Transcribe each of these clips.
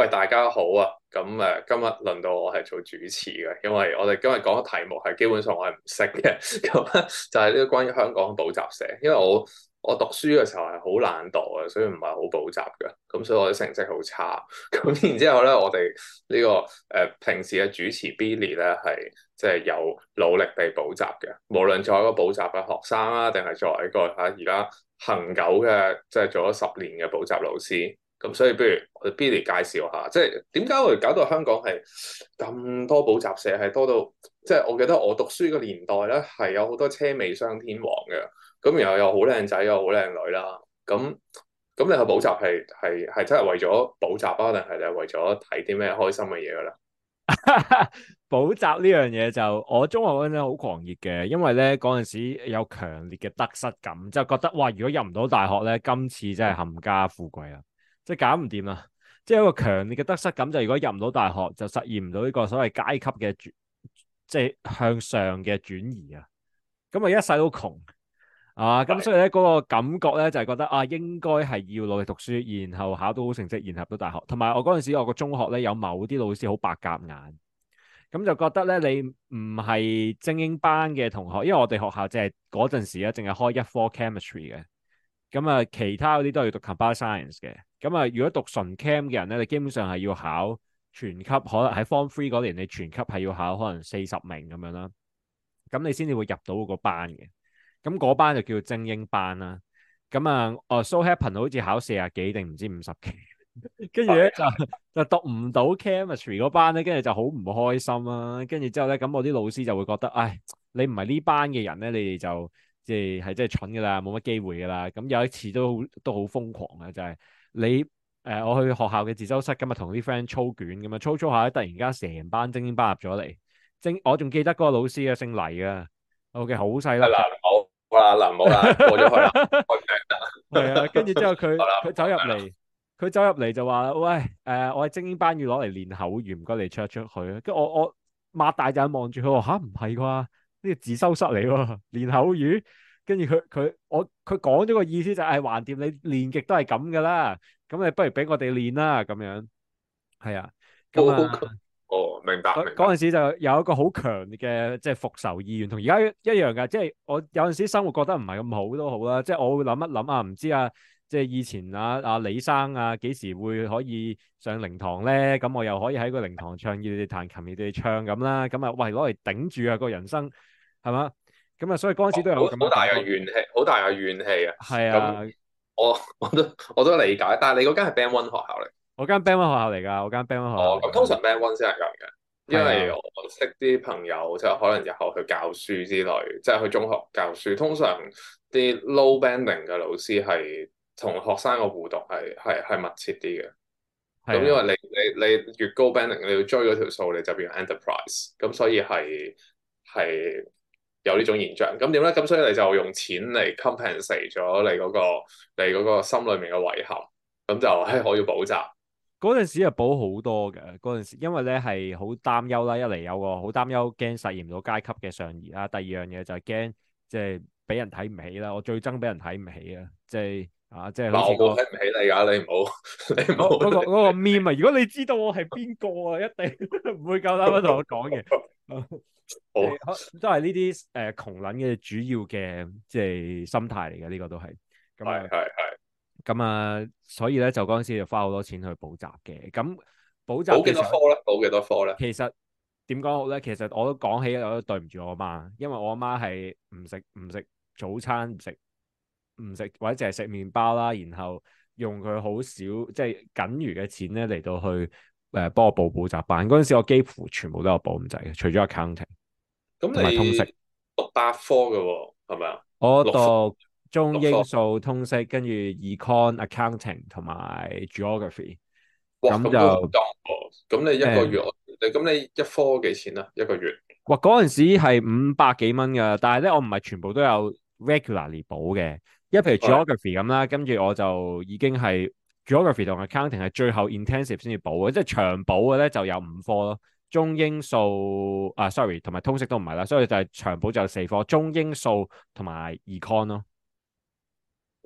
喂，大家好啊！今日輪到我係做主持嘅，因為我哋今日講嘅題目係基本上我係唔識嘅，咁咧就係呢個關於香港補習社。因為我讀書嘅時候係好懶惰嘅，所以唔係好補習嘅，咁所以我啲成績好差。咁然之後咧，我哋呢、個平時嘅主持 Billy 咧係即係有努力地補習嘅，無論作為一個補習嘅學生啦，定係作為一個而家恒久嘅即係做咗10年嘅補習老師。咁所以不如我哋 Billy 介紹下，即係點解我哋搞到香港係咁多補習社，係多到即係我記得我讀書嘅年代咧，係有好多車尾雙天王嘅，咁然後又好靚仔又好靚女啦。咁你去補習係真係為咗補習啊，定係你係為咗睇啲咩開心嘅嘢㗎啦？ 補習呢樣嘢就我中學嗰陣好狂熱嘅，因為咧嗰陣時有強烈嘅得失感，就覺得哇，如果入唔到大學咧，今次真係冚家富貴啦，即係搞唔掂啦。即係有一個強烈嘅得失感，就如果入唔到大學，就實現唔到呢個所謂階級嘅即係向上嘅轉移啊。咁啊，一世都窮啊，咁所以咧嗰個感覺咧就係覺得啊，應該係要努力讀書，然後考到好成績，然後入到大學。同埋我嗰陣時我個中學咧有某啲老師好白鴿眼。咁就覺得咧，你唔係精英班嘅同學，因為我哋學校即係嗰陣時咧，淨係開一科 chemistry 嘅，咁啊，其他嗰啲都係要讀 computer science 嘅。咁啊，如果讀純 chem 嘅人咧，你基本上係要考全級，可能喺 form three 嗰年，你全級係要考可能40名咁樣啦，咁你先至會入到嗰個班嘅。咁嗰班就叫精英班啦。咁啊，so happen 好似考40幾定唔知50幾。跟住咧就讀唔到 chemistry 嗰班咧，跟住就好唔開心啦。跟住之後咧，咁我啲老師就會覺得，唉，你唔係呢班嘅人咧，你哋就即係蠢噶啦，冇乜機會噶啦。咁有一次都好瘋狂嘅，就係你我去學校嘅自修室，今日同啲 friend 操卷咁啊，操下咧，突然間成班精英班入咗嚟。我仲記得嗰個老師啊，姓黎啊，OK，好細粒係啦， 嘅。 唔好啦，嗱唔好啦，過咗去啦，開名啦。 係啊，跟住之後好啦， 佢走入嚟，佢走入嚟就話：喂，我係精英班要攞嚟練口語，唔該你出去。跟住我擘大眼望住佢話：吓，唔係啩？呢個自修室嚟喎，練口語。跟住佢講咗個意思就係，橫掂你練極都係咁噶啦，咁你不如俾我哋練啦，咁樣。係啊，咁啊。 哦，明白明白。 嗰陣時就有一個好強烈嘅即係復仇意願，同而家一樣㗎。即係我有陣時生活覺得唔係咁好都好啦，即係我會諗一諗啊，唔知啊，即係以前李生啊幾時會可以上靈堂咧？咁我又可以喺個靈堂唱，要你哋彈琴，要你哋唱咁啦。咁啊，喂，攞嚟頂住啊個人生係嘛？咁啊，所以嗰陣時都有咁好大嘅感覺。 嘅怨氣，好大嘅怨氣啊！咁係啊， 我都理解，但係你嗰間係 Band One 學校嚟。 我間 band one 學校嚟㗎，我間 band one 學校哦， 嚟㗎。 咁通常 Band One 先係咁嘅，因係啊。 為我識啲朋友就可能日後去教書之類，即係去中學教書，通常啲 low banding 嘅老師係同學生嘅互動係密切啲嘅。咁因為係啊。 你越高 banding，你要追嗰條數，你就變 enterprise，咁所以係有呢種現象。咁點咧？咁所以你就用錢嚟 compensate 咗你嗰個心裏面嘅遺憾，咁就我要補習。 嗰陣時啊，補好多嘅。嗰陣時因為咧係好擔憂啦，一嚟有個好擔憂驚實現唔到階級嘅上移啦，第二樣嘢就係驚即係俾人睇唔起啦。我最憎俾人睇唔起啊，即係好嗱， 似個我冇睇唔起你㗎，你唔好你唔好。 嗰個 meme 啊。如果你知道我係邊個啊，一定唔會夠膽咁同我講嘅。即係好都係呢啲窮撚嘅主要嘅即係心態嚟嘅，呢個都係咁啊。 係咁啊，所以咧就嗰陣時就花好多錢去補習嘅。咁補習補幾嘅時候， 多科咧？補幾多科咧？ 其實點講好咧？其實我都講起，我都對唔住我阿媽，因為我阿媽係唔食早餐，唔食或者淨係食麵包啦，然後用佢好少即係僅餘嘅錢咧嚟到去幫我報補習班。嗰陣時我幾乎全部都有補咁滯嘅，除咗 accounting 咁同埋通識。 你讀8科嘅喎，係咪啊？ 我六科讀中英六科， 數通識，跟住 econ、accounting 同埋 geography， 哇！ 咁就咁都好多喎。咁你一個誒。 月，咁你一科幾錢啊？一個月？ 哇！嗰陣時係500幾蚊噶，但係咧我唔係全部都有 regularly 補嘅，因為譬如係 geography 咁啦，跟住我就已經係 geography 同 accounting 係最後 intensive 先至補嘅，即係長補嘅咧就有5科咯。中英數啊，sorry，同埋通識都唔係啦，所以就係長補就有4科，中英數同埋 econ 咯。係啊。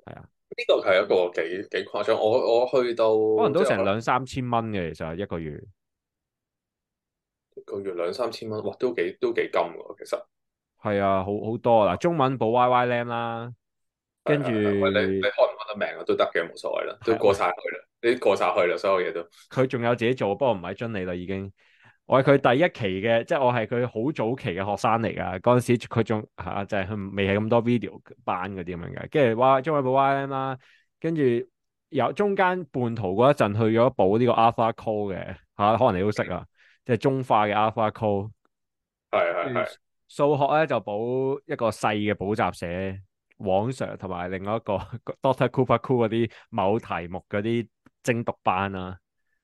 呢個係一個幾誇張。我去到可能都成即係可能兩三千蚊嘅，其實一個月。 一個月兩三千蚊，哇，都幾金喎，其實。 係啊，好多嗱，中文補 YY Lam 啦，跟住喂，你開唔開得名啊都得嘅，冇所謂啦，都過係晒去啦，你過晒去啦，所有嘢都。 佢仲有自己做，不過唔喺津理啦已經。我係佢第一期嘅，即係我係佢好早期嘅學生嚟㗎。嗰陣時佢仲嚇就係佢未係咁多 video 班嗰啲咁樣嘅，跟住中文補 YM 啦，跟住有中間半途嗰一陣去咗補呢個 Alpha Code 嘅嚇，可能你都識啊，即係中化嘅 Alpha Code。跟住係。 數學咧就補一個細嘅補習社，黃 Sir 同埋另外一個 Doctor Cooper Cool 嗰啲某題目嗰啲精讀班啦。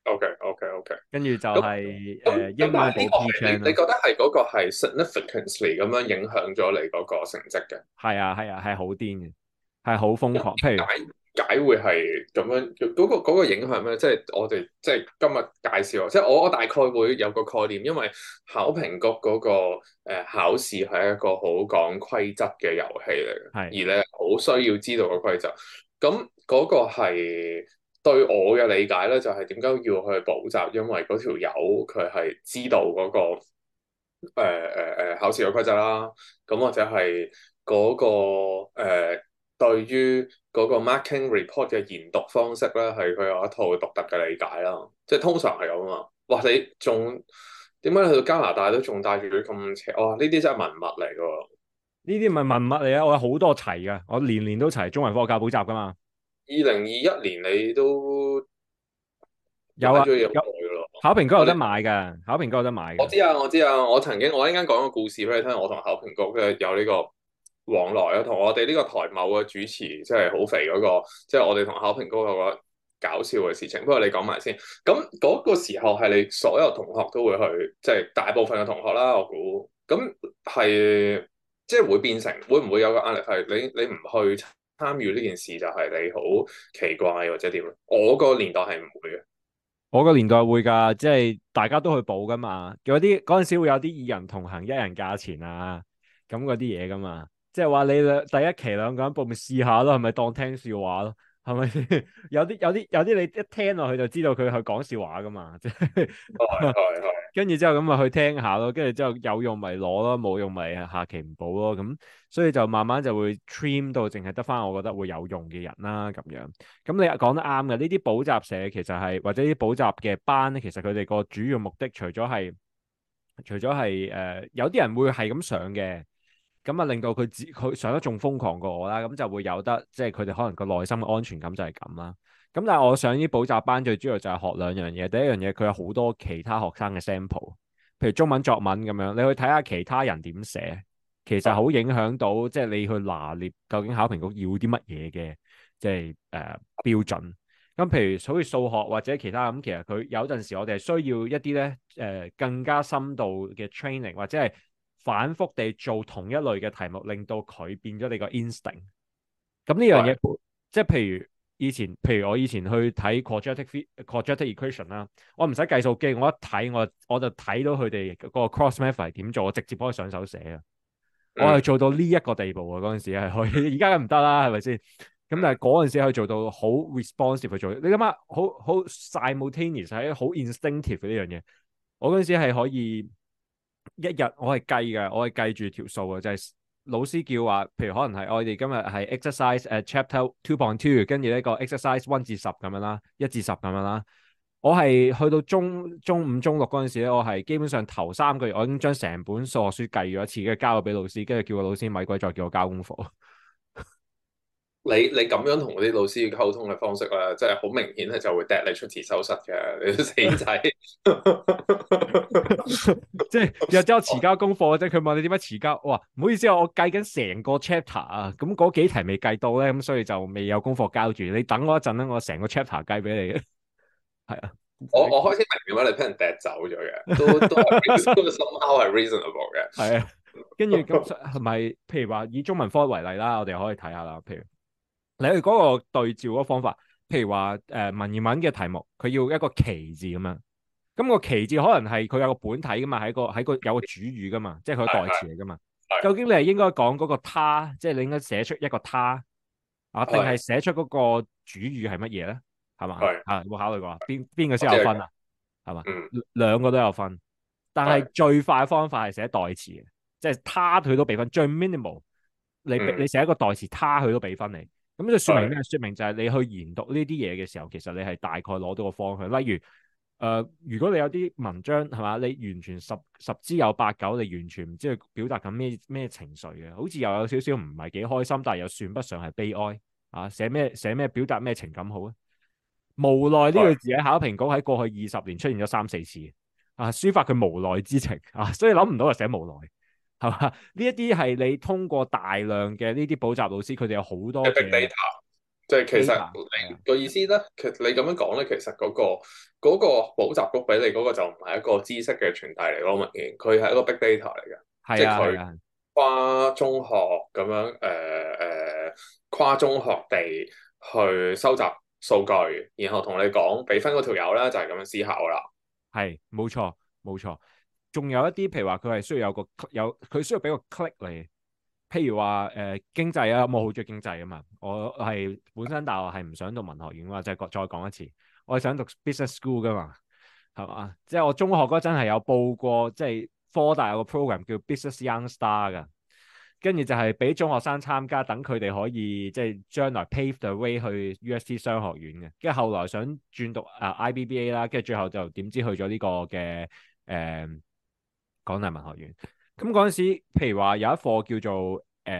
OK。 跟住就咁係、 但英文補係呢個 P 係你 Chan 啦。 覺得係嗰個係 significantly 咁樣影響咗你嗰個成績嘅？ 係啊，係好癲嘅，係好瘋狂。譬如解會係咁樣嗰個影響咩？即係我哋即係今日介紹，即係我大概會有個概念，因為考評局嗰個考試係一個好講規則嘅遊戲嚟嘅，而係你好需要知道個規則。咁嗰個係對我嘅理解咧，就係點解要去補習？因為嗰條友佢係知道嗰個考試嘅規則啦，咁或者係嗰個對於嗰個 marking report 嘅研讀方式咧，係佢有一套獨特嘅理解啦。即係通常係咁啊嘛。哇！你仲點解去到加拿大都仲帶住啲咁邪？哇！呢啲真係文物嚟㗎喎。 呢啲咪文物嚟啊！我有好多齊噶，我年年都齊中文科教補習噶嘛。 2021年你都買有啊， 咗嘢好有耐㗎咯。 考評局有得我哋買噶，考評局有得買噶。 我知啊，我知啊，我一陣間講個故事俾你聽，我同考評局嘅有呢個往來啊，同我哋呢個台某嘅主持，即係好肥嗰個，即係我哋同考評局有個搞笑嘅事情。不過你講埋先，咁嗰個時候係你所有同學都會去，即係大部分嘅同學啦，我估，咁係即係會變成，會唔會有個壓力係你唔去參與呢件事，就係你好奇怪或者點？我個年代係唔會嘅。 我個年代會㗎，即係大家都去補㗎嘛。有啲嗰陣時會有啲二人同行一人價錢啊，咁嗰啲嘢㗎嘛。即係話你第一期兩個人報咪試下咯，係咪當聽笑話咯？係咪先？有啲你一聽落去就知道佢係講笑話㗎嘛。即係係。 跟住之後咁咪去聽下咯，跟住之後有用咪攞咯，冇用咪下期唔補咯。咁所以就慢慢就會 trim 到淨係得翻我覺得會有用嘅人啦咁樣。咁你講得啱嘅，呢啲補習社其實係或者啲補習嘅班咧，其實佢哋個主要目的除咗係有啲人會係咁上嘅，咁啊令到佢上得仲瘋狂過我啦，咁就會有得即係佢哋可能個內心嘅安全感就係咁啦。咁但係我上啲補習班最主要就係學兩樣嘢，第一樣嘢佢有好多其他學生嘅 sample，譬如中文作文咁樣，你去睇下其他人點寫，其實好影響到即係你去拿捏究竟考評局要啲乜嘢嘅，即係標準。咁譬如好似數學或者其他咁，其實佢有陣時我哋係需要一啲咧更加深度嘅 training，或者係反覆地做同一類嘅題目，令到佢變咗你個 instinct。咁呢樣嘢係。 即係譬如我以前去睇 quadratic equation 啦，我唔使計數機，我一睇我就睇到佢哋個 cross method 係點做，我直接可以上手寫啊！我係嗯。 做到呢一個地步啊！嗰陣時係可以，而家唔得啦，係咪先？咁但係嗰陣時可以做到好 responsive 去做，你諗下，好 simultaneous 係好 instinctive 嘅呢樣嘢。我嗰陣時係可以一日我係計嘅，我係計住條數嘅，就係老師叫話，譬如可能係我哋今日係 exercise chapter 2.2，跟住呢個 exercise 1至10咁樣啦，1至10咁樣啦。我係去到中五、中六嗰陣時咧，我係基本上頭3個月，我已經將成本數學書計咗一次，跟住交咗俾老師，跟住叫個老師咪鬼再叫我交功課。 你咁樣同嗰啲老師溝通嘅方式咧，即係好明顯係就會掟你出自修室嘅，你都死仔。 即係又之後遲交功課，即係佢問你點解遲交，我話唔好意思啊，我計緊成個 chapter 啊，咁嗰幾題未計到咧，咁所以就未有功課交住。你等我一陣啦，我成個 chapter 計俾你嘅。係啊， 我開始明點解你俾人掟走咗嘅，都係 somehow 係 reasonable 嘅。 係啊，跟住咁係咪？譬如話以中文科為例啦，我哋可以睇下啦。譬如你去嗰個對照嗰個方法，譬如話文言文嘅題目，佢要一個其字咁樣。咁個其字可能係佢有個本體噶嘛，喺個有個主語噶嘛，即係佢個代詞嚟噶嘛。究竟你係應該講嗰個他，即係你應該寫出一個他， 啊？定係寫出嗰個主語係乜嘢咧？係嘛？ 係有冇考慮過啊？邊個我知係講先有分啊？係嘛？ 嗯兩個都有分，但係係最快方法係寫代詞嘅，即係他佢都俾分，最 minimal 你嗯寫一個代詞，他佢都俾分你。咁就説明係咩？説明就係你去研讀呢啲嘢嘅時候，其實你係大概攞到個方向。例如如果你有啲文章係嘛，你完全十之有八九，你完全唔知佢表達緊咩情緒嘅，好似又有少少唔係幾開心，但係又算不上係悲哀啊！寫咩表達咩情感好啊？無奈呢個係字喺考評局喺過去20年出現咗3、4次啊，抒發佢無奈之情啊，所以諗唔到就寫無奈係嘛？呢一啲係你通過大量嘅呢啲補習老師，佢哋有好多嘅 big 嘅 data，即係其實 data 係啊， 你個意思咧，其實你咁樣講咧，其實嗰個補習局俾你嗰個就唔係一個知識嘅傳遞嚟咯，文件佢係一個 big data 嚟嘅，即係係佢啊係啊， 跨中學咁樣跨中學地去收集數據，然後同你講俾分嗰條友咧就係咁樣思考啦。 係冇錯冇錯。仲有一啲譬如話佢係需要佢需要俾個 click 你。譬如話經濟啊，我好中意經濟啊嘛。我係本身大學係唔想讀文學院嘛，再講一次，我係想讀 business school 噶嘛，係嘛？即係我中學嗰陣係有報過，即係科大有個 program 叫 Business Young Star 噶，跟住就係俾中學生參加，等佢哋可以即係將來 pave the way 去 UST 商學院嘅。跟住後來想轉讀IBBA 啦，跟住最後就點知去咗呢個嘅港大文學院。咁嗰陣時，譬如話有一課叫做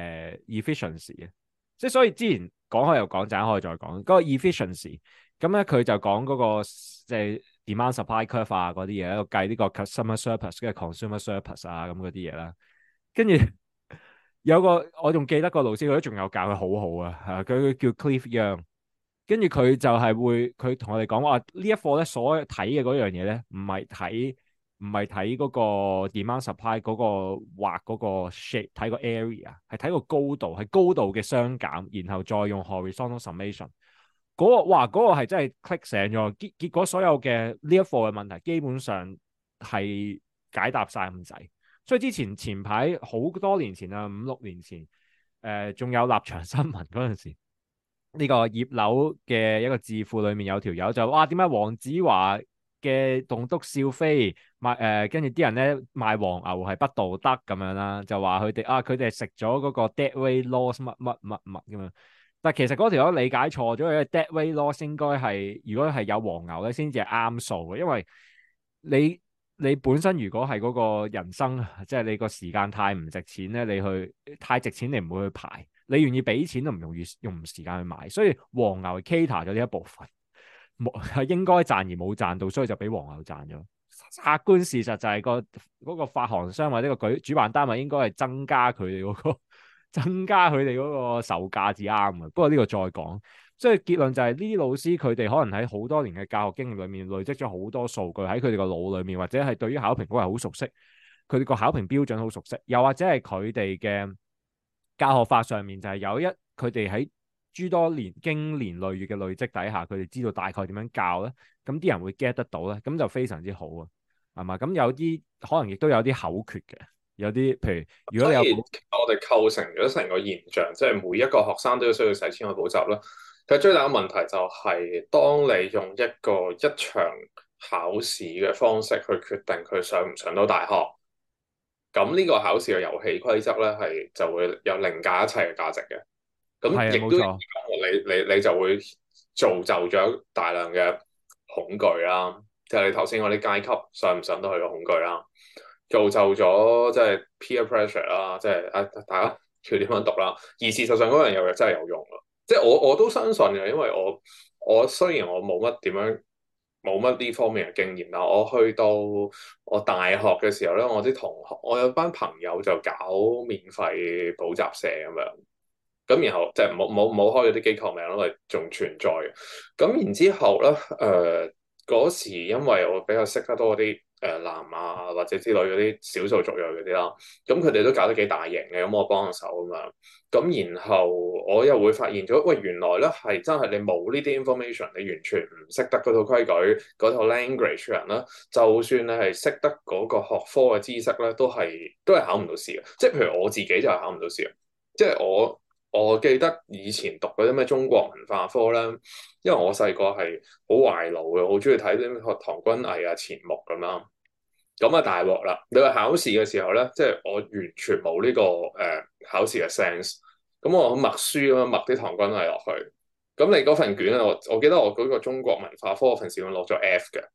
efficiency 嘅，即係所以之前講開又講，陣可以再講嗰個 efficiency。咁咧佢就講嗰個即係 demand supply curve 啊嗰啲嘢，喺度計呢個 customer surplus 跟住 consumer surplus 啊咁嗰啲嘢啦。跟住有個我仲記得個老師，佢都仲有教佢好好啊，佢叫 Cliff Young。跟住佢就係佢同我哋講話呢一課咧，所睇嘅嗰樣嘢咧，唔係睇嗰個 demand supply 嗰個畫嗰個 shape，睇個 area，係睇個高度，係高度嘅相減，然後再用 horizontal summation。嗰個係真係 click 醒咗，結果所有嘅呢一課嘅問題基本上係解答晒咁滯。所以前排好多年前啊，5、6年前，仲有立場新聞嗰陣時。呢個葉劉嘅一個智庫裏面有條友就哇，點解黃子華嘅棟篤笑飛跟住啲人咧賣黃牛係不道德咁樣啦，就話佢哋食咗嗰個 dead weight loss 乜乜乜乜咁樣。但其實嗰條友理解錯咗，因為 dead weight loss 應該係如果係有黃牛咧先至係啱數嘅，因為你本身如果係嗰個人生即係你個時間太唔值錢咧，你去太值錢你唔會去排。你願意俾錢都唔容易用時間去買，所以黃牛係 cater 咗呢一部分，係應該賺而冇賺到，所以就俾黃牛賺咗。客觀事實就係嗰個發行商或者個主辦單位應該係增加佢哋嗰個售價至啱嘅。不過呢個再講，所以結論就係呢啲老師佢哋可能喺好多年嘅教學經驗裏面累積咗好多數據喺佢哋個腦裏面，或者係對於考評嗰係好熟悉，佢哋個考評標準好熟悉，又或者係佢哋嘅教學法上面就係佢哋喺諸多經年累月嘅累積底下，佢哋知道大概點樣教咧，咁啲人會 get 得到咧，咁就非常之好啊，係嘛？咁有啲可能亦都有啲口訣嘅，有啲譬如如果你有所以我哋構成咗成個現象，即係每一個學生都需要使錢去補習啦。其實最大嘅問題就係，當你用一場考試嘅方式去決定佢上唔上到大學，咁呢個考試嘅遊戲規則咧就會有凌駕一切嘅價值嘅。咁係啊， 亦都冇錯， 你就會造就咗大量嘅恐懼啦，就係你頭先嗰啲階級上唔上到去嘅恐懼啦，造就咗即係 peer pressure 啦，即係大家要點樣讀啦。而事實上嗰樣嘢真係有用咯，即係我都相信嘅，因為我雖然我冇乜呢方面嘅經驗啦，我去到我大學嘅時候咧，我啲同學，我有班朋友就搞免費補習社咁樣。咁然後即係冇開咗啲機構名咯，係仲存在嘅。咁然之後咧，嗰時因為我比較識得多啲南亞或者之類嗰啲少數族裔嗰啲啦，咁佢哋都搞得幾大型嘅，咁我幫下手咁樣。咁然後我又會發現咗，喂，原來咧係真係你冇呢啲 information，你完全唔識得嗰套規矩、嗰套 language 人啦，就算你係識得嗰個學科嘅知識咧，都係考唔到試嘅。即係譬如我自己就係考唔到試嘅，即係我。 我記得以前讀嗰啲咩中國文化科咧，因為我細個係好懷舊嘅，好中意睇啲學唐君毅啊、錢穆咁啦。咁啊大鑊啦！你話考試嘅時候咧，即係我完全冇呢個考試嘅 sense。咁我默書咁樣默啲唐君毅落去。咁你嗰份卷咧，我記得我嗰個中國文化科份試卷落咗 F 嘅。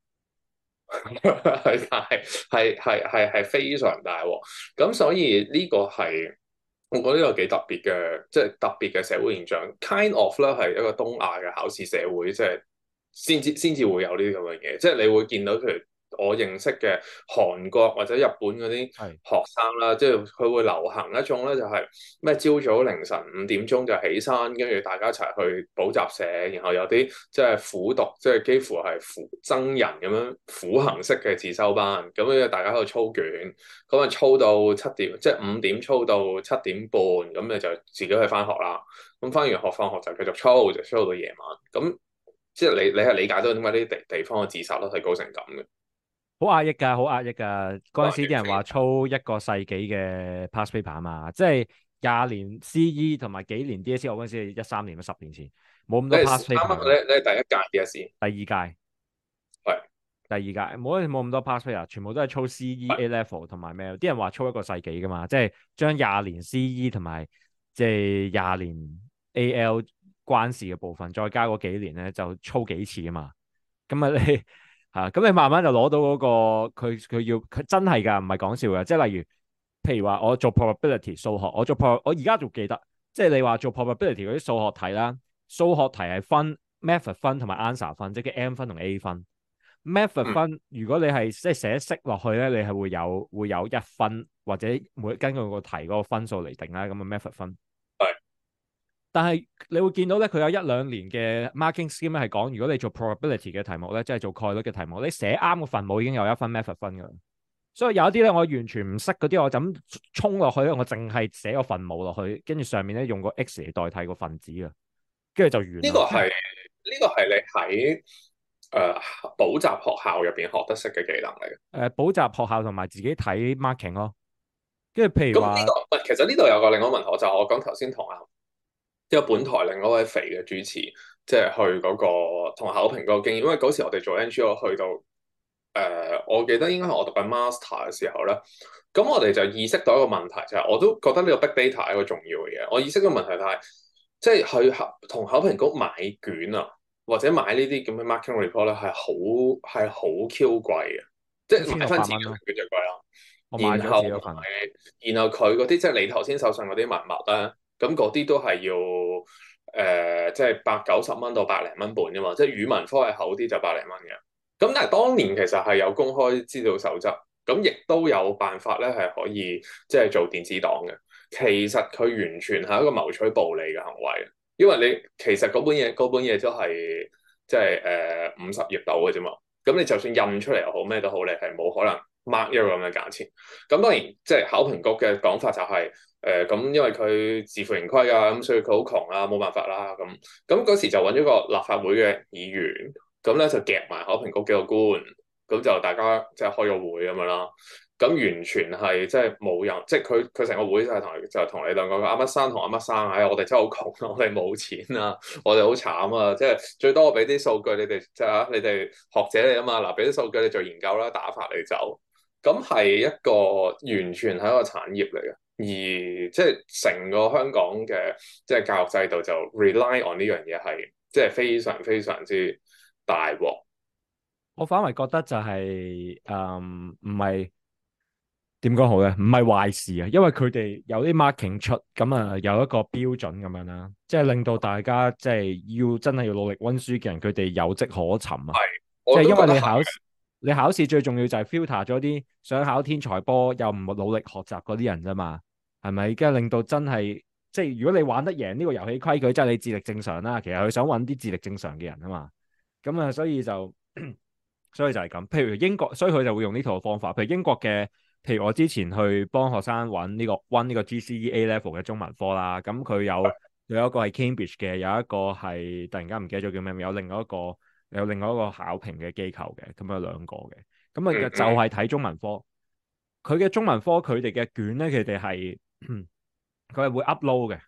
係非常大鑊，咁所以呢個係我覺得呢個幾特別嘅，即係特別嘅社會現象。Kind of 咧係一個東亞嘅考試社會，即係先至會有呢啲咁嘅嘢，即係你會見到譬如我認識嘅韓國或者日本嗰啲學生啦，即係佢會流行一種咧就係咩朝早凌晨5點鐘就起身，跟住大家一齊去補習社，然後有啲即係苦讀，即係幾乎係僧人咁樣苦行式嘅自修班，咁樣大家喺度操卷，咁啊操到7點，即係5點操到7點半，咁你就自己去翻學啦。咁翻完學放學就繼續操，就操到夜晚。咁即係你係理解到點解呢啲地方嘅自殺率係高成咁嘅？ 好壓抑㗎，好壓抑㗎。嗰陣時啲人話操一個世紀嘅 past paper 啊嘛，即係20年 CE 同埋幾年 DSE。我嗰陣時係13年10年前，冇咁多 past 啱 paper 啱你係第一屆 DSE， 第二屆， 係第二屆冇咁多 past paper，全部都係操 CE A level 同埋咩？啲人話操一個世紀㗎嘛，即係將20年 CE 同埋即係20年 AL 關事嘅部分，再加嗰幾年咧就操幾次啊嘛。咁啊你。咁你慢慢就攞到嗰個佢真係㗎，唔係講笑㗎。即係例如，譬如話我做 probability 數學，我而家仲記得，即係你話做 probability 嗰啲數學題啦，數學題係分 method 分同埋 answer 分，即係 M 分同 A 分。method 分如果你係即係寫識落去咧，你係會有1分，或者根據個題嗰個分數嚟定啦。咁嘅 method 分。但係你會見到咧，佢有1-2年嘅 marking scheme 咧係講，如果你做 probability 嘅題目咧，即係做概率嘅題目，你寫啱個分母已經有1分 method 分噶啦。所以有一啲咧，我完全唔識嗰啲，我就咁衝落去咧，我淨係寫個分母落去，跟住上面咧用個 x 嚟代替個分子啊，跟住就完啦。 呢個係你喺補習學校入邊學得識嘅技能嚟嘅。 補習學校同埋自己睇 marking 咯。跟住譬如話， 其實呢度有個另外問題，就係我講頭先同一個本台另外一位肥嘅主持，即係去嗰個同考評嗰個經驗，因為嗰時我哋做 NGO 去到我記得應該係我讀緊 master 嘅時候咧，咁我哋就意識到一個問題，就係我都覺得呢個 big data 係一個重要嘅嘢。我意識到問題就係，即係去同考評局買卷啊，或者買呢啲咁嘅 marking report 咧，係好 Q 貴嘅，即係買翻自己嘅卷就貴啦。 我買咗自己份， 然後佢嗰啲即係你頭先手上嗰啲文物咧，咁嗰啲都係要即係80-90蚊到100零蚊半啫嘛，即係語文科係厚啲就百零蚊嘅。咁但係當年其實係有公開資料守則，咁亦都有辦法咧係可以即係做電子檔嘅。其實佢完全係一個謀取暴利嘅行為，因為你其實嗰本嘢都係即係50頁到嘅啫嘛。咁你就算印出嚟又好咩都好，你係冇可能 mark 一個咁嘅價錢。咁當然即係考評局嘅講法就係咁，因為佢自負盈虧啊，咁所以佢好窮啊，冇辦法啦。咁嗰時就揾咗個立法會嘅議員，咁咧就夾埋考評局幾個官，咁就大家即係開個會咁樣啦。咁完全係即係冇人，即係佢成個會就同你兩個阿乜生同阿乜生，我哋真係好窮，我哋冇錢啊，我哋好慘啊！即係最多我俾啲數據你哋，即係你哋學者嚟啊嘛，嗱俾啲數據你做研究啦，打發你走。咁係一個完全係一個產業嚟嘅，而即係成個香港嘅即係教育制度就 rely on 呢樣嘢係即係非常非常之大鑊。 我反而覺得就係唔係。點講好咧？唔係壞事啊，因為佢哋有啲 marking 出，咁啊有一個標準咁樣啦，即係令到大家即係真係要努力溫書嘅人，佢哋有跡可尋啊。即係因為你考試最重要就係 filter 咗啲想考天才波又唔努力學習嗰啲人啫嘛，係咪？跟住令到真係即係如果你玩得贏呢個遊戲規矩，即係你智力正常啦。其實佢想揾啲智力正常嘅人啊嘛。咁啊，所以就係咁。譬如英國，所以佢就會用呢套方法。譬如英國嘅。譬如我之前去幫學生揾呢個 GCE A level 嘅中文科啦，咁佢有一個係 Cambridge 嘅，有一個係突然間唔記得咗叫咩，有另外一個考評嘅機構嘅，咁有2個嘅，咁啊就係睇中文科，佢嘅中文科佢哋嘅卷咧，佢哋係會 upload 嘅，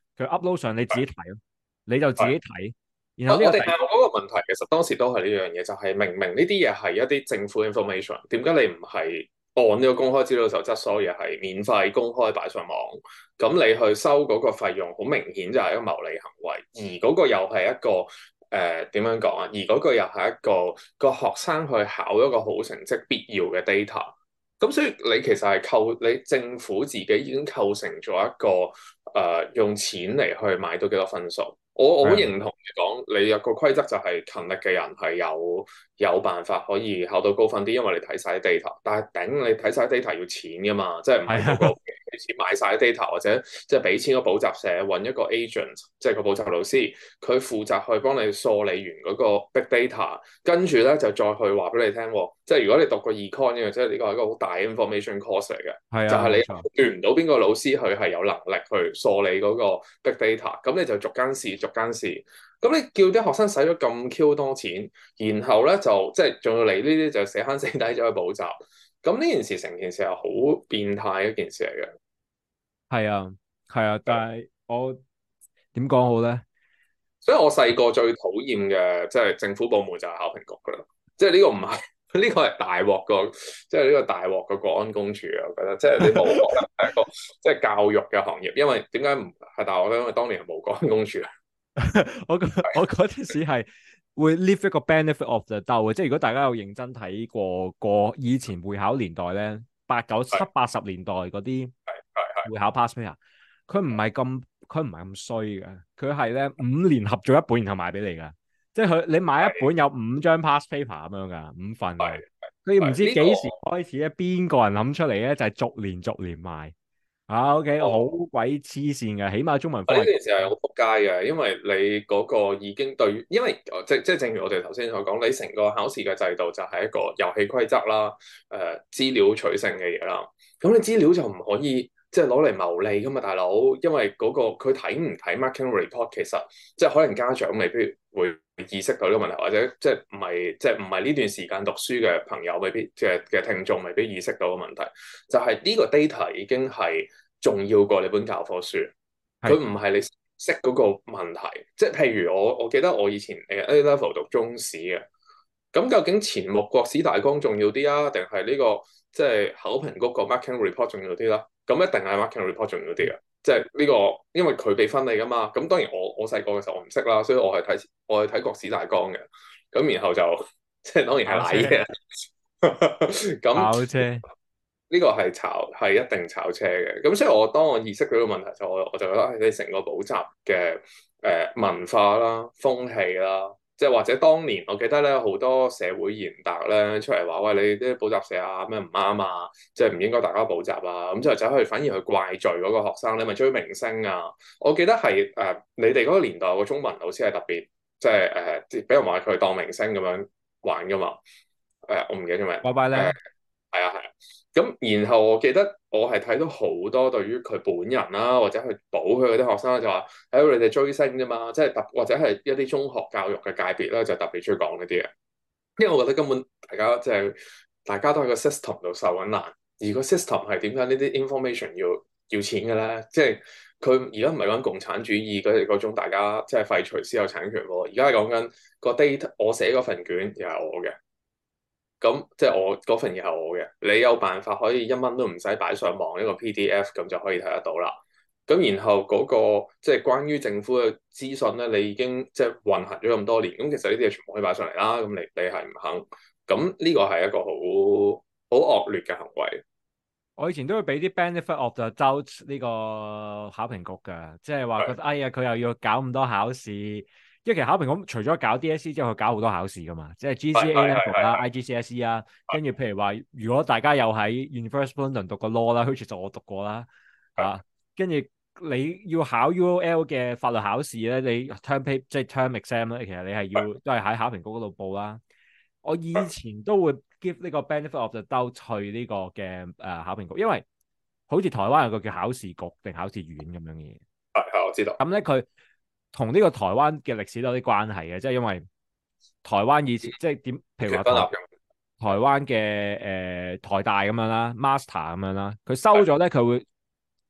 佢 upload 上你自己睇咯，你就自己係。 睇。然後呢個第我哋拗嗰個問題，其實當時都係呢樣嘢，就係明明呢啲嘢係一啲政府 information，點解你唔係按呢個公開資料守則，所有嘢係免費公開擺上網？咁你去收嗰個費用，好明顯就係一個牟利行為，而嗰個又係一個點樣講啊？而嗰個又係一個學生去考一個好成績必要嘅 data。咁所以你其實係你政府自己已經構成咗一個用錢嚟去買到幾多分數。我好係啊認同你講，你有個規則就係勤力嘅人係有辦法可以考到高分啲，因為你睇晒啲 data。但係頂你睇晒啲 data 要錢噶嘛，即係唔係個個係俾錢買晒啲 data，或者即係俾錢個補習社揾一個 agent，即係個補習老師，佢負責去幫你梳理完嗰個 big data，跟住咧就再去話俾你聽喎。即係如果你讀過 econ 嘅，即係呢個係一個好大 information course 嚟嘅。 係啊， 就係你冇錯。 斷唔到邊個老師佢係有能力去梳理嗰個 big data，咁你就逐間試逐間試。咁你叫啲學生使咗咁 Q 多錢，然後咧就即係仲要嚟呢啲就死慳死抵走去補習。咁呢件事成件事係好變態一件事嚟嘅。 係啊，係啊，但係我點講好咧？ 所以我細個最討厭嘅即係政府部門就係考評局噶啦，即係呢個唔係呢個係大鑊個，即係呢個大鑊個國安公署啊！我覺得即係你冇可能係一個即係教育嘅行業，因為點解唔係大鑊咧？因為當年係冇國安公署啊。 我嗰陣時係會 leave 一個 benefit of the doubt 嘅，即係如果大家有認真睇過以前會考年代咧， 係 80年代嗰啲係會考 pass paper，佢唔係咁衰嘅，佢係咧5年合做一本，然後賣俾你噶，即係你買一本有5張 pass paper 咁樣噶，5份噶， 係佢唔係呢個知幾時開始咧，邊個人諗出嚟咧，就係逐年賣。啊，OK，好哦。 鬼黐線嘅，起碼中文科係。 呢件事係好仆街嘅，因為你嗰個已經對於，因為即係正如我哋頭先所講，你成個考試嘅制度就係一個遊戲規則啦，資料取勝嘅嘢啦。咁你資料就唔可以即係攞嚟牟利噶嘛，大佬，因為嗰個佢睇唔睇 marking report，其實即係可能家長未必會意識到呢個問題，或者即係唔係呢段時間讀書嘅朋友未必嘅聽眾未必意識到個問題，就係呢個 data 已經係重要過你本教科書。佢係唔係你識嗰個問題，即係譬如我記得我以前A level 讀中史嘅，咁究竟前目國史大綱重要啲啊，定係呢個即係考評局個 marking report 重要啲啦？咁一定係 marking report 重要啲嘅，即係呢個因為佢俾分你噶嘛。咁當然我細個嘅時候我唔識啦，所以我係睇國史大綱嘅，咁然後就即係當然係考車， 賴嘢。咁考車。 呢個係一定炒車嘅，咁所以當我意識到個問題就我就覺得，你成個補習嘅文化啦、風氣啦，即係或者當年我記得咧好多社會賢達咧出嚟話，喂，你啲補習社啊咩唔啱啊，即係唔應該大家補習啊，咁就走去反而去怪罪嗰個學生，你咪追明星啊！我記得係你哋嗰個年代個中文老師係特別即係俾人話佢當明星咁樣玩噶嘛。我唔記得咗咩。 拜拜咧。 係啊係啊。咁然後我記得我係睇到好多對於佢本人啦，或者去補佢嗰啲學生就話，你哋追星啫嘛，即係或者係一啲中學教育嘅界別咧，就特別中意講呢啲嘢。因為我覺得根本大家都喺個 system 度受緊難，而個 system 係點解呢啲 information 要錢嘅咧？即係佢而家唔係講共產主義嗰種大家即係廢除私有產權喎，而家係講緊個 data，我寫嗰份卷又係我嘅。咁即係我嗰份嘢係我嘅，你有辦法可以1蚊都唔使擺上網一個 PDF 咁就可以睇得到啦。咁然後嗰個即係關於政府嘅資訊咧，你已經即係運行咗咁多年，咁其實呢啲嘢全部可以擺上嚟啦。咁你係唔肯，咁呢個係一個好惡劣嘅行為。 我以前都會俾啲 benefit of the doubt 呢個考評局㗎，即係話覺得係哎呀佢又要搞咁多考試，因為其實考評局除咗搞 DSE 之後，佢搞好多考試㗎嘛，即係係 GCA 係 level 啦、 係 IGCSE 啊，跟住譬如話，如果大家有喺 University of London 讀過 law 啦，其實我讀過啦， 係跟住你要考 UOL 嘅法律考試咧，你 即係 term exam 咧，其實你係要都係喺考評局嗰度報啦。我以前都會 give 呢個 benefit of the doubt 去呢個嘅考評局，因為好似台灣有個叫考試局定考試院咁樣嘅嘢。 係我知道。 咁咧佢同呢個台灣嘅歷史都有啲關係嘅，即係因為台灣以前即係點，譬如話權分立用台灣嘅台大咁樣啦，master 咁樣啦，佢收咗咧佢會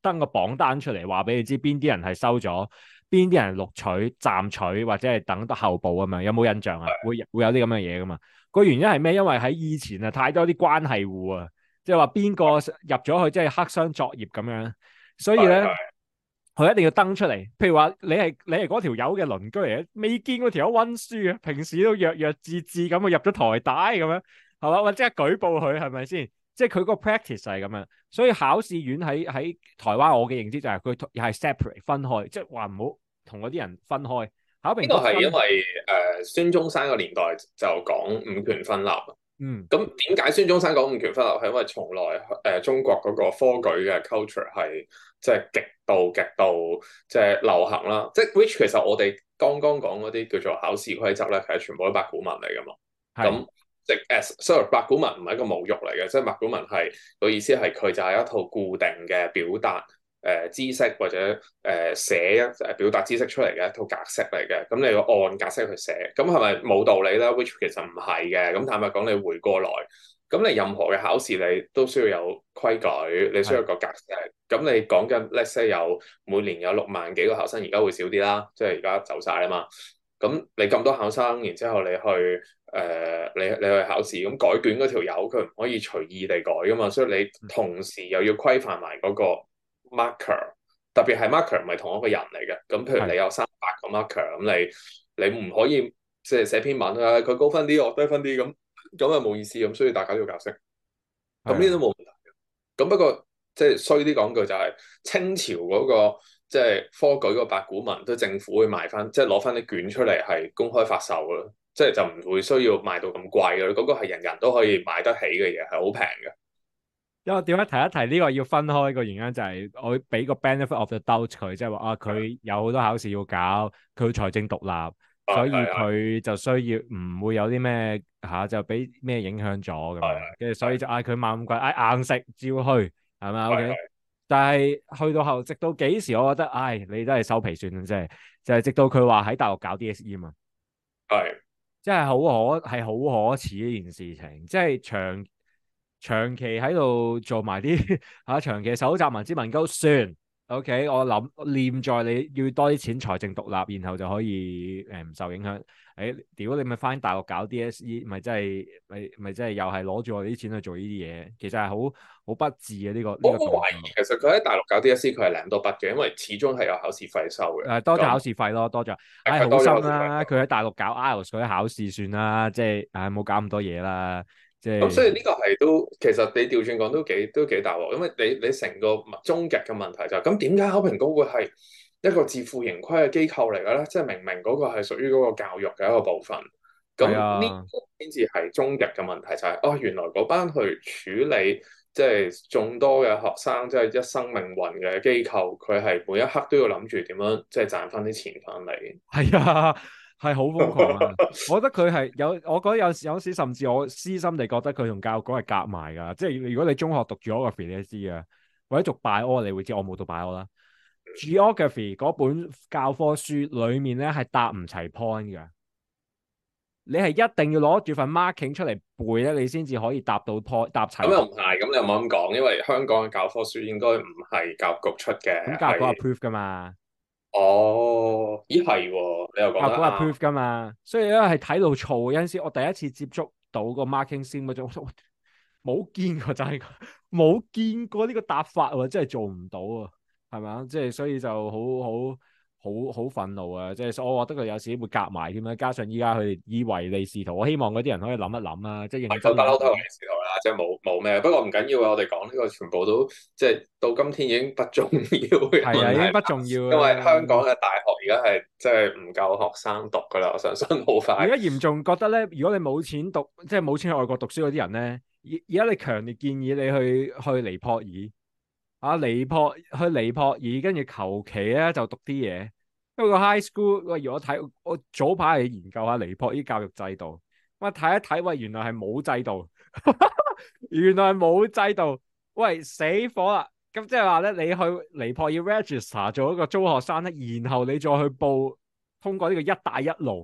登個榜單出嚟，話俾你知邊啲人係收咗，邊啲人錄取、暫取或者係等得後補啊嘛？有冇印象啊？會有啲咁嘅嘢噶嘛？個原因係咩？因為喺以前啊，太多啲關係戶啊，即係話邊個入咗去，即係黑箱作業咁樣，所以咧。佢一定要登出嚟，譬如話你係嗰條友嘅鄰居嚟嘅，未見嗰條友溫書啊，平時都弱弱智智咁啊，入咗台大咁樣，係嘛？或者係舉報佢，係咪先？即係佢個 practice 係咁樣，所以考試院喺台灣，我嘅認知就係佢又係 separate 分開，即係話唔好同嗰啲人分開。考評呢個係因局分， 為孫中山個年代就講五權分立。 嗯， 咁點解孫中山講五權分立？係因為從來中國嗰個科舉嘅 culture 係即係極度即係流行啦。即係 which 其實我哋剛剛講嗰啲叫做考試規則咧，其實全部都八股文嚟噶嘛。 係咁即係 sorry，八股文唔係一個侮辱嚟嘅，即係八股文係個意思係佢就係一套固定嘅表達知識或者寫表達知識出嚟嘅一套格式嚟嘅，咁你要按格式去寫，咁係咪冇道理咧？Which 其實唔係嘅，咁坦白講，你回過來，咁你任何嘅考試你都需要有規矩，你需要個格式，咁你講緊 let's say 有每年有6萬幾個考生，而家會少啲啦，即係而家走晒啦嘛，咁你咁多考生，然之後你去你去考試，咁改卷嗰條友佢唔可以隨意地改噶嘛，所以你同時又要規範埋嗰個 marker， 特別係 marker 唔係同一個人嚟嘅，咁譬如你有300個 marker，咁你唔可以即係寫篇文啊，佢高分啲，我低分啲，咁啊冇意思，咁所以大家都要格式，咁呢都冇問題嘅。咁不過即係衰啲講句就係清朝嗰個即係科舉個八股文都政府會賣翻，即係攞翻啲卷出嚟係公開發售咯，即係就唔會需要賣到咁貴嘅，嗰個係人人都可以買得起嘅嘢，係好平嘅。 因為點解提一提呢個要分開個原因就係我俾個 benefit of the doubt 佢，即係話啊佢有好多考試要搞，佢財政獨立，所以佢就需要唔會有啲咩嚇就俾咩影響咗咁樣，跟住所以就嗌佢冇咁貴，硬食照去係咪 OK？但係去到後，直到幾時我覺得，你都係收皮算啦，即係就係直到佢話喺大陸搞 DSE 嘛， 係即係係好可恥呢件事情，即係長期喺度做埋啲長期搜集文字文稿算 OK，我諗念在你要多啲錢財政獨立，然後就可以唔受影響。屌你咪翻大陸搞 DSE，咪真係咪真係又係攞住我哋啲錢去做呢啲嘢，其實係好不智嘅呢個。 我懷疑其實佢喺大陸搞 DSE 佢係領多筆嘅，因為始終係有考試費收嘅。 多咗考試費咯，多咗。好心啦，佢喺大陸搞 IELTS 嗰啲考試算啦，即係冇搞咁多嘢啦。 咁所以呢個係其實你調轉講都幾大鑊，因為你成個終極嘅問題就係咁點解考評局會係一個自負盈虧嘅機構嚟嘅咧？即係明明嗰個係屬於嗰個教育嘅一個部分，咁呢個先至係終極嘅問題就係原來嗰班去處理即係眾多嘅學生即係一生命運嘅機構，佢係每一刻都要諗住點樣即係賺翻啲錢翻嚟。 係啊。係好瘋狂啊！我覺得佢係我覺得有時甚至我私心地覺得佢同教育局係夾埋㗎。即係如果你中學讀 geography 你都知嘅，或者讀 bio 你會知，我冇讀 bio 啦。geography 嗰本教科書裡面咧係答唔齊 point 嘅，你係一定要攞住份 marking 出嚟背咧，你先至可以答到 point 答齊。 咁又唔係，咁你又唔好咁講，因為香港嘅教科書應該唔係教育局出嘅， 咁教育局 approve 㗎嘛。 咦係喎，你又講得啱。 教育局 approve 㗎嘛，所以咧係睇到燥。有陣時我第一次接觸到個 marking scheme 嗰種，冇見過就係冇見過呢個答法喎，真係做唔到啊，係咪啊？即係所以就好憤怒啊！即係我覺得佢有時會夾埋添啦，加上依家佢哋以唯利是圖，我希望嗰啲人可以諗一諗啊，即係認真。不嬲都係唯利是圖啦，即係冇咩。不過唔緊要啊，我哋講呢個全部都即係到今天已經不重要嘅。係啊，已經不重要啦。因為香港嘅大學而家係即係唔夠學生讀噶啦，我相信好快。而家嚴重覺得咧，如果你冇錢讀，即係冇錢去外國讀書嗰啲人咧，而家你強烈建議你去尼泊爾。尼泊爾，跟住求其咧就讀啲嘢。因為個 high school，喂，我早排係研究下尼泊爾教育制度，我睇一睇，喂，原來係冇制度，原來係冇制度，喂，死火啦！咁即係話咧，你去尼泊爾 register 做一個中學生咧，然後你再去報通過呢個一帶一路，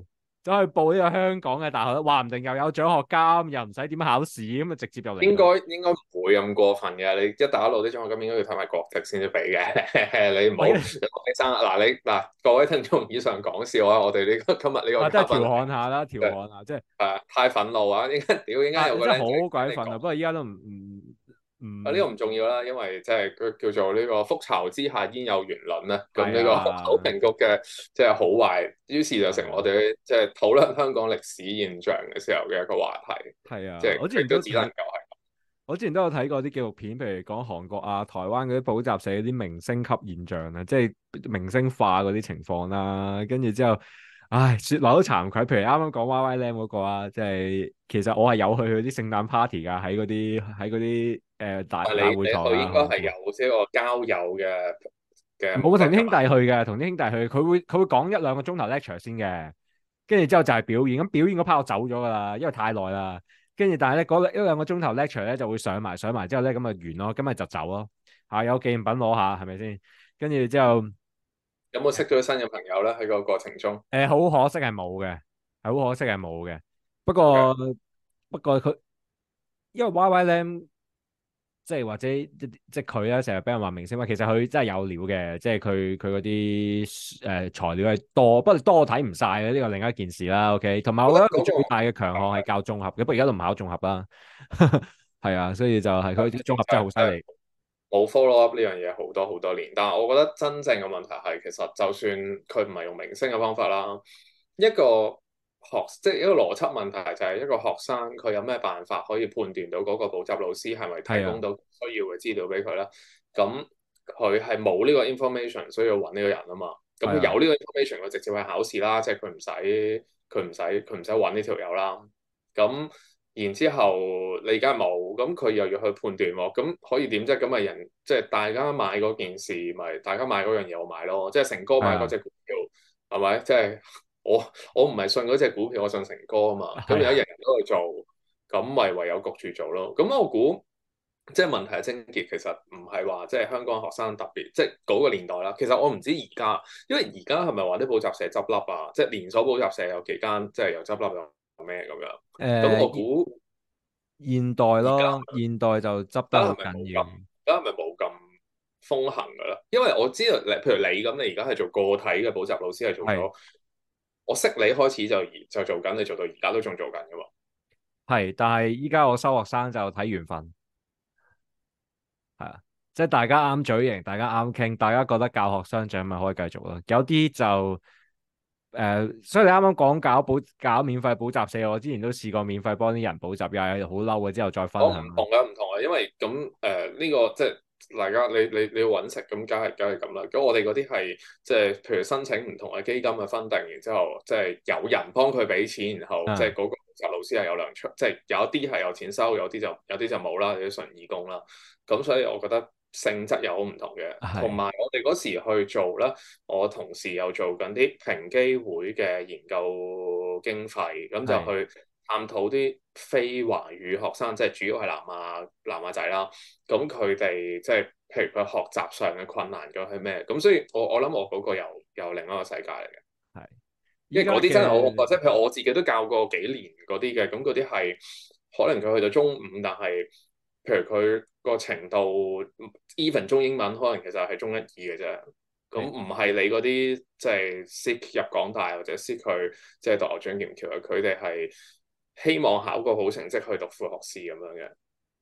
走去報呢個香港嘅大學，話唔定又有獎學金，又唔使點考試，咁啊直接就嚟應該啦。 應該唔會咁過分嘅，你一帶一路啲獎學金應該要睇埋國籍先至俾嘅，你唔好喂， 學生嗱你嗱各位聽眾以上講笑啊！我哋呢個今日呢個啊，即係調嘉賓侃下啦，調侃下，即係太憤怒啊！應該屌應該有個真係好僆仔鬼憤啊！不嚟講。 過依家都唔呢個唔重要啦，因為即係佢叫做呢個覆巢之下焉有完卵啦。咁係呢個考啊， 評局嘅即係好壞，於是就成我係哋即係討論香港歷史現象嘅時候嘅一個話題。 係啊， 即係我之前佢都只能夠都睇。我之前都有睇過啲紀錄片，譬如講韓國啊、台灣嗰啲補習社嗰啲明星級現象啊，即係明星化嗰啲情況啦。跟住之後，唉，説來都慚愧。譬如啱啱講 Y Y Lam 嗰個啊，即係其實我係有去佢啲聖誕 party 㗎，喺嗰啲大係你會堂啊， 去應該係好好。 有即係個交友嘅目冇同啲兄弟的㗎嘛。 去嘅，同啲兄弟去，佢會講一兩個鐘頭 lecture 先嘅，跟住之後就係表演。咁表演嗰 part 我走咗㗎啦，因為太耐啦。跟住但係咧嗰一兩個鐘頭 lecture 咧就會上埋之後咧咁啊完咯，今日就走咯。嚇、有紀念品攞下係咪先？跟住之後有冇識咗新嘅朋友咧？喺個過程中好可惜係冇嘅，係好可惜係冇嘅。不 ，OK， 過不過佢因為 Y Y Lam 即係或者即係佢咧，成日俾人話明星嘛，其實佢真係有料嘅，即係佢嗰啲材料係多，不過多我睇唔晒嘅，呢個另一件事啦。OK，同埋我覺得佢我覺得嗰個最大嘅強項係教綜合嘅，不過而家都唔考綜合啦。係啊，所以就係佢啲綜合真係好犀利。 冇 follow up 呢樣嘢好多好多年，但係我覺得真正嘅問題係，其實就算佢唔係用明星嘅方法啦，一個即係一個邏輯問題就係一個學生佢有咩辦法可以判斷到嗰個補習老師係咪提係啊， 供到需要嘅資料俾佢咧？咁佢係冇呢個 information，所以要揾呢個人啊嘛。咁佢係啊， 有呢個 information，佢直接去考試啦，即係佢唔使揾呢條友啦。咁然之後你而家冇，咁佢又要去判斷喎，咁可以點啫？咁咪人即係大家買嗰件事，咪大家買嗰樣嘢我買咯，即係成哥買嗰係啊， 隻股票，係咪？即係我唔係信嗰隻股票，我信成哥啊嘛。咁而係啊， 家人人都去做，咁咪唯有焗住做咯。咁我估即係問題嘅症結其實唔係話即係香港學生特別，即係嗰個年代啦。其實我唔知而家，因為而家係咪話啲補習社執笠啊？即係連鎖補習社有幾間，即係又執笠又咩咁樣？咁我誒估。 現代而家咯，現代就執得好而家係咪冇咁？ 緊要。 而家係咪冇咁風行噶啦？因為我知道譬如你咁，你而家係做個體嘅補習老師，係做係咗，我識你開始就做緊，你做到而家都仲做緊噶嘛？ 係，但係依家我收學生就睇緣分。係啊，即係大家啱嘴型，大家啱傾，大家覺得教學相長咪可以繼續咯。有啲就所以你啱啱講搞免費補習社，我之前都試過免費幫啲人補習，又係好嬲嘅，之後再分我唔享啦。 同嘅，唔同啊，因為咁呢個即係大家你要揾食，咁梗係咁啦。咁我哋嗰啲係即係譬如申請唔同嘅基金嘅分定，然之後即係有人幫佢俾錢，然後即係嗯， 嗰個補習老師係有糧出，即係有一啲係有錢收，有啲就冇啦，有啲純義工啦。咁所以我覺得性質有好唔同嘅，同係埋我哋嗰時去做啦，我同時又做緊啲平機會嘅研究經費，咁就係去探討啲非華語學生，即係主要係南亞仔啦。咁佢哋即係譬如佢學習上嘅困難究竟係咩？咁所以我諗我嗰個又另一個世界嚟嘅， 係，依家因為嗰啲真係我或者嘅譬如我自己都教過幾年嗰啲嘅，咁嗰啲係可能佢去到中五，但係譬如佢個程度 even 中英文，可能其實係中一二嘅啫。咁係唔係你嗰啲即係 seek 入港大或者 seek 去即係讀牛津劍橋嘅，佢哋係希望考個好成績去讀副學士咁樣嘅。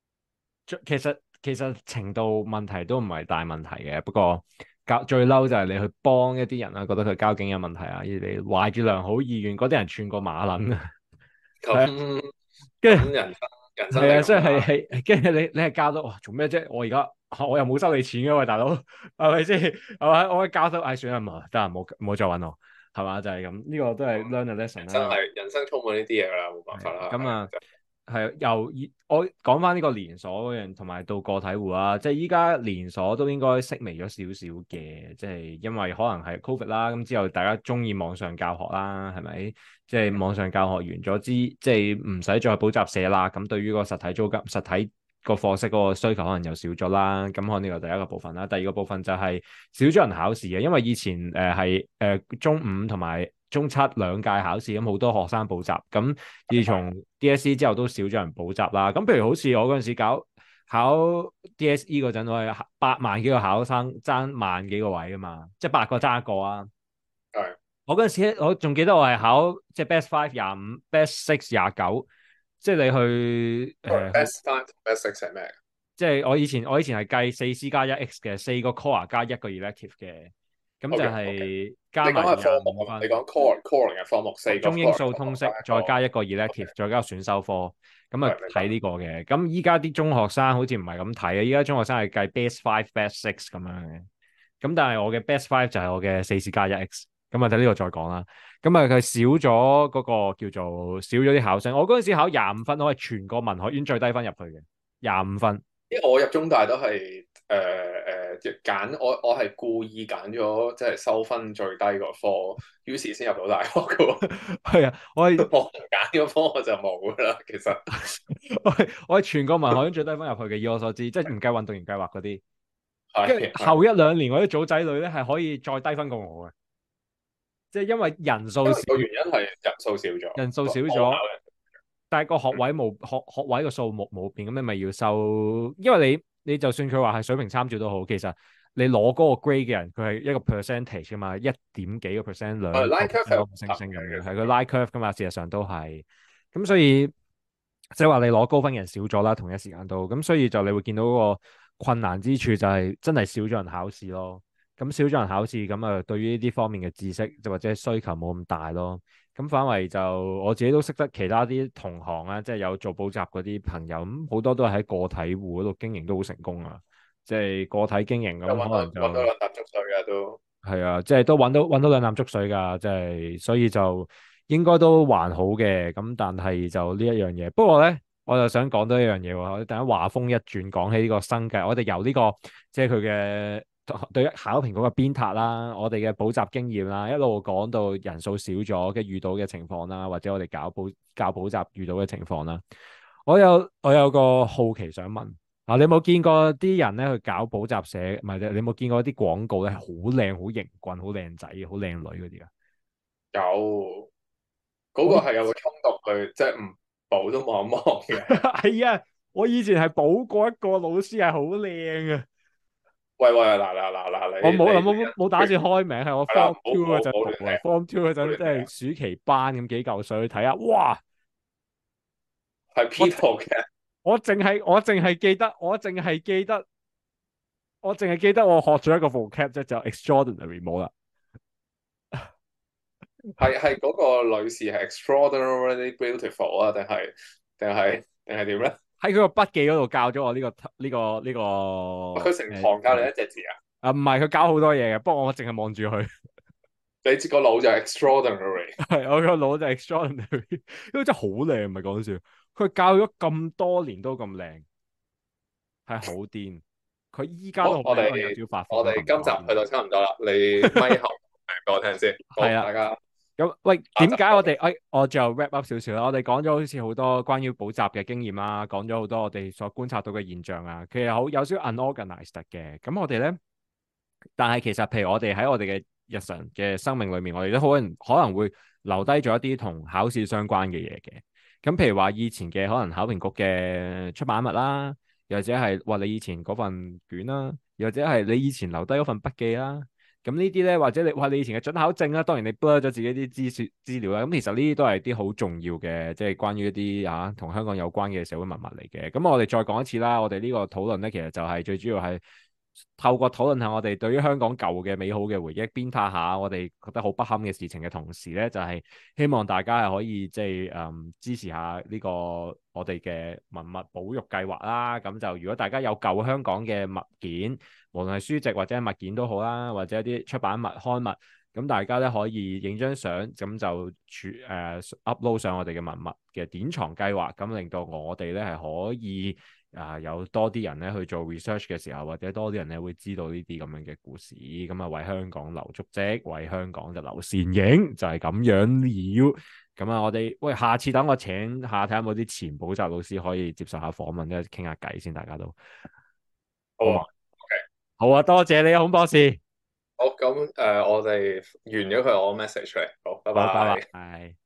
其實程度問題都唔係大問題嘅，不過最嬲就係你去幫一啲人啊，覺得佢交警有問題啊，而你懷住良好意願，嗰啲人串過馬撚啊，係啊， 咁跟住。 咁人生係啊，所以係咁啦。 跟住你係教到哇，做咩啫？我而家我又冇收你錢嘅喂，大佬係咪先？係咪？我教到，唉，算啦，唔好得，唔好再揾我，係嘛？就係咁，呢個都係 learn a lesson 啦。 人生充滿呢啲嘢㗎啦，冇辦法係啦，係啊。 咁啊，係我講翻呢個連鎖嗰樣，同埋到個體戶啦，即係依家連鎖都應該式微咗少少嘅，即係因為可能係 Covid 啦，咁之後大家中意網上教學啦，係咪？即係網上教學完咗即係唔使再去補習社啦，咁對於個實體租金、實體個課室嗰個需求可能又少咗啦，咁可能呢個第一個部分啦。第二個部分就係少咗人考試嘅，因為以前係中五同埋中七兩屆考試，咁好多學生補習。咁自從 DSE 之後都少咗人補習啦。咁譬如好似我嗰陣時考 DSE 嗰陣，我係8萬幾個考生爭萬幾個位啊嘛，即係8個爭一個啊。 係我嗰陣時我仲記得我係考即係 Best Five 25，Best Six 29，即係你去 ，best five best six 係咩？ 即係我以前係計4C 加1X 嘅，4個 core 加1個 elective 嘅，咁就 OK OK， 係你講加埋廿係科目啊嘛？你五分。 講 core 嘅科目四個中英 core 數科目通識再加一個加一個 elective，再加個選修科，咁啊係明白。 睇呢個嘅。咁依家啲中學生好似唔係咁睇啊，依家中學生係計 best five、best six 咁樣嘅。咁但係我嘅 best five 就係我嘅4C加1X，咁啊睇呢個再講啦。咁啊佢少咗嗰個叫做少咗啲考生。我嗰陣時考25分，我係全個文學院最低分入去嘅，25分。 因為我入中大都係揀我係故意揀咗即係收分最低個科，於是先入到大學嘅喎。 係啊，我係我唔揀嗰科我就冇噶啦，其實我係全個文學院最低分入去嘅，以我所知，即係唔計運動員計劃嗰啲。跟住係係， 後一兩年，我啲組仔女咧係可以再低分過我嘅，即係因為人數少， 因為個原因係人數少咗， 人數少我考咗， 人。 但係個學嗯位冇學位個數目冇變，咁你咪要收，因為你就算佢話係水平參照都好，其實你攞嗰個 grade 嘅人，佢係一個 percentage 噶嘛，1點幾個 percent、2個 line curve 係 percent 好咁星淡嘅， 星咁樣， 其實係佢 line curve 噶嘛，事實上都係，咁所以即係話你攞高分嘅人少咗啦，同一時間都，咁所以就你會見到嗰個困難之處就係真係少咗人考試咯。咁少咗人考試，咁啊對於呢啲方面嘅知識就或者需求冇咁大咯。咁反為就我自己都識得其他啲同行啊，即係有做補習嗰啲朋友，咁好多都係喺個體戶嗰度經營都好成功啊。即係個體經營咁， 就揾到可能就揾到兩啖粥水嘅都。 係啊，即係都揾到兩啖粥水㗎，即係所以就應該都還好嘅。咁但係就呢一樣嘢，不過咧，我就想講多一樣嘢喎。我等陣話風一轉，講起呢個生計，我哋由呢個即係佢嘅對於考評局嘅鞭撻啦，我哋嘅補習經驗啦，一路講到人數少咗嘅遇到嘅情況啦，或者我哋教補習遇到嘅情況啦。我有個好奇想問。啊！你有冇見過啲人咧去搞補習社？唔係，你有冇見過啲廣告咧係好靚、好型棍、好靚仔、好靚女嗰啲啊？ 有嗰個我係有個衝動去，即係唔補都望一望嘅。 係啊，我以前係補過一個老師係好靚啊！ 喂喂，嗱， 我冇諗你冇打算開名，係我係啦，唔 Form 好 Two 嗰陣唔好亂補啊嚟， ，Form Two 嗰唔好亂陣即係嚟， 暑期班咁幾嚿水去睇下，哇！ 係我 P 圖嘅。 我淨係記得我學咗一個 vocab 啫，就 extraordinary 冇啦。 係嗰個女士係 extraordinarily beautiful 啊，定係點咧？ 喺佢個筆記嗰度教咗我呢個佢成堂教你一隻字啊？ 啊，唔係佢教好多嘢嘅，不過我淨係望住佢， 你知個腦就係 extraordinary。 係我個腦就 extraordinary，因為真係好靚，唔係講笑。佢教咗咁多年都咁靚，係好癲。佢依家都好， 好靚， 我哋可能有少少發福我啦， 哋今集去冚家啲。 到差唔多啦，你咪後俾我聽先。好， 係啦， 大家咁喂， 下集點解我最後 wrap up 少少啦？我哋講咗好似好多關於補習嘅經驗啦，講咗好多我哋所觀察到嘅現象啊，其實有少少 unorganized 嘅。咁我哋咧。但係其實，譬如我哋喺我哋嘅日常嘅生命裏面，我哋都可能會留低咗一啲同考試相關嘅嘢嘅。咁譬如話以前嘅可能考評局嘅出版物啦，又或者係話你以前嗰份卷啦，又或者係你以前留低嗰份筆記啦。咁呢啲咧，或者你以前嘅准考證啦，當然你 blur 咗自己啲資料啦。咁其實呢啲都係啲好重要嘅，即係關於一啲同香港有關嘅社會文物嚟嘅。咁我哋再講一次啦，我哋呢個討論咧，其實就係最主要係。透過討論下我哋對於香港舊嘅美好嘅回憶，鞭撻下我哋覺得好不堪嘅事情嘅同時咧，就係希望大家係可以即係支持下呢個我哋嘅文物保育計劃啦。咁就如果大家有舊香港嘅物件，無論係書籍或者物件都好啦，或者一啲出版物刊物，咁大家咧可以影張相，咁就upload 上我哋嘅文物嘅典藏計劃，咁令到我哋咧係可以。有多啲人咧去做 research 嘅時候，或者多啲人咧會知道呢啲咁樣嘅故事，咁啊為香港留足跡，為香港就留倩影，就係咁樣了。咁啊，我哋喂下次等我請下睇下有冇啲前補習老師可以接受下訪問咧，傾下偈先，大家都好嘛？ 好啊。OK。 好啊，多謝你啊，孔博士。 好，咁我哋完咗佢，我 message 出嚟，好，拜好，拜拜。 拜。